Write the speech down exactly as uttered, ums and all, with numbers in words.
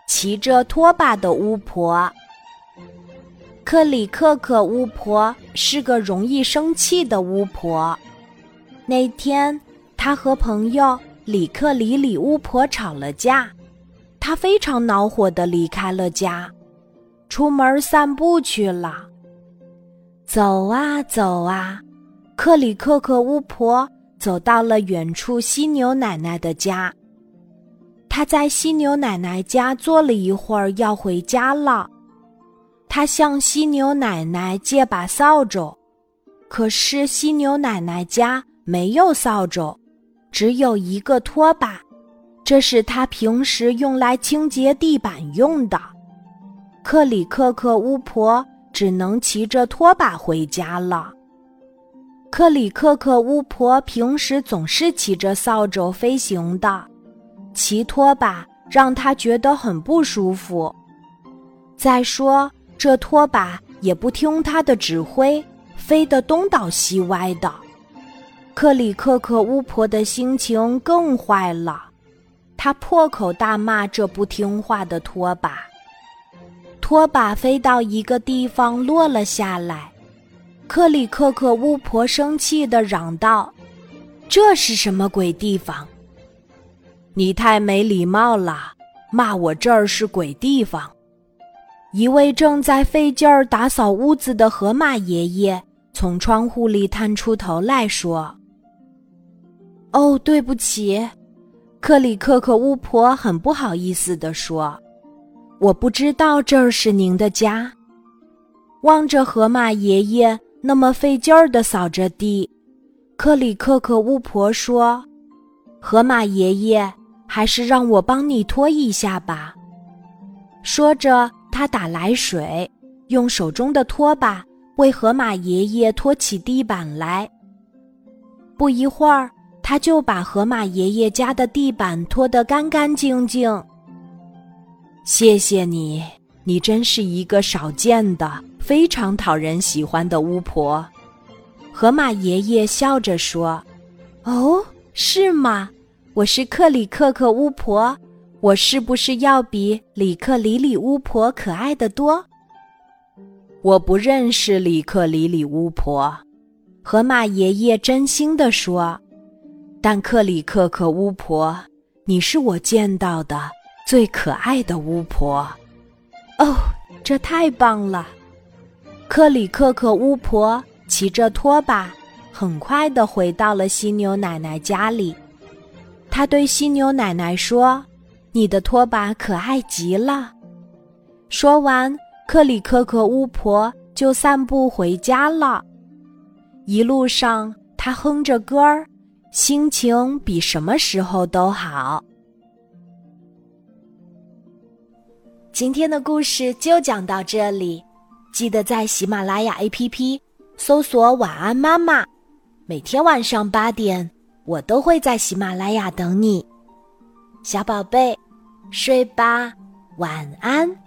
骑着拖把的巫婆。克里克克巫婆是个容易生气的巫婆。那天，她和朋友里克里里巫婆吵了架，她非常恼火地离开了家，出门散步去了。走啊走啊，克里克克巫婆走到了远处犀牛奶奶的家。她在犀牛奶奶家坐了一会儿，要回家了。她向犀牛奶奶借把扫帚，可是犀牛奶奶家没有扫帚，只有一个拖把，这是她平时用来清洁地板用的。克里克克巫婆只能骑着拖把回家了。克里克克巫婆平时总是骑着扫帚飞行的，骑拖把让她觉得很不舒服。再说，这拖把也不听她的指挥，飞得东倒西歪的。克里克克巫婆的心情更坏了，她破口大骂这不听话的拖把。拖把飞到一个地方落了下来，克里克克巫婆生气地嚷道：“这是什么鬼地方？你太没礼貌了，骂我这儿是鬼地方。”一位正在费劲儿打扫屋子的河马爷爷从窗户里探出头来说：“哦，对不起。”克里克克巫婆很不好意思地说：“我不知道这儿是您的家。”望着河马爷爷那么费劲儿地扫着地，克里克克巫婆说：“河马爷爷，还是让我帮你拖一下吧。”说着，他打来水，用手中的拖把为河马爷爷拖起地板来。不一会儿，他就把河马爷爷家的地板拖得干干净净。谢谢你，你真是一个少见的、非常讨人喜欢的巫婆。河马爷爷笑着说：“哦，是吗？我是克里克克巫婆。我是不是要比里克里里巫婆可爱得多？”我不认识里克里里巫婆，河马爷爷真心地说，但克里克克巫婆，你是我见到的最可爱的巫婆。哦，这太棒了！克里克克巫婆骑着拖把，很快地回到了犀牛奶奶家里。她对犀牛奶奶说：“你的拖把可爱极了。”说完，克里克克巫婆就散步回家了。一路上，她哼着歌儿，心情比什么时候都好。今天的故事就讲到这里，记得在喜马拉雅 A P P 搜索晚安妈妈，每天晚上八点，我都会在喜马拉雅等你。小宝贝，睡吧，晚安。